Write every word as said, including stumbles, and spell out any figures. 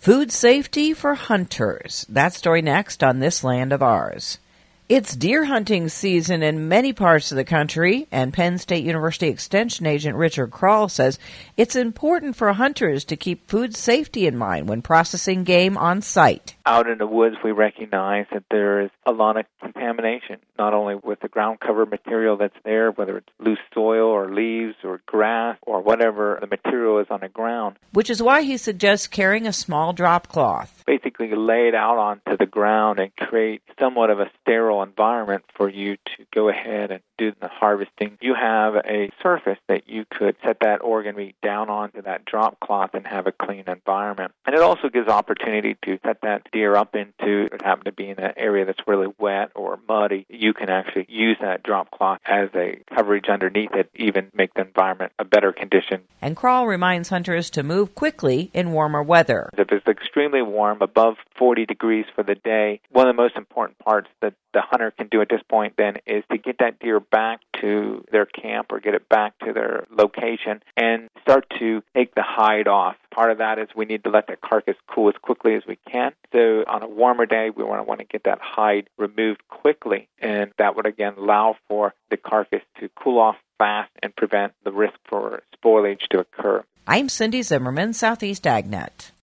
Food safety for hunters. That story next on This Land of Ours. It's deer hunting season in many parts of the country, and Penn State University Extension Agent Richard Krall says it's important for hunters to keep food safety in mind when processing game on site. Out in the woods, we recognize that there is a lot of contamination, not only with the ground cover material that's there, whether it's loose soil or leaves or grass or whatever the material is on the ground. Which is why he suggests carrying a small drop cloth. Basically lay it out onto the ground and create somewhat of a sterile environment for you to go ahead and do the harvesting. You have a surface that you could set that organ meat down onto that drop cloth and have a clean environment. And it also gives opportunity to set that deer up into, if it happen to be in an area that's really wet or muddy, you can actually use that drop cloth as a coverage underneath it, even make the environment a better condition. And Krall reminds hunters to move quickly in warmer weather. If it's extremely warm, above forty degrees for the day, one of the most important parts that the hunter can do at this point then is to get that deer back to their camp or get it back to their location and start to take the hide off. Part of that is we need to let the carcass cool as quickly as we can. So on a warmer day, we want to want to get that hide removed quickly, and that would again allow for the carcass to cool off fast and prevent the risk for spoilage to occur. I'm Cindy Zimmerman, Southeast AgNet.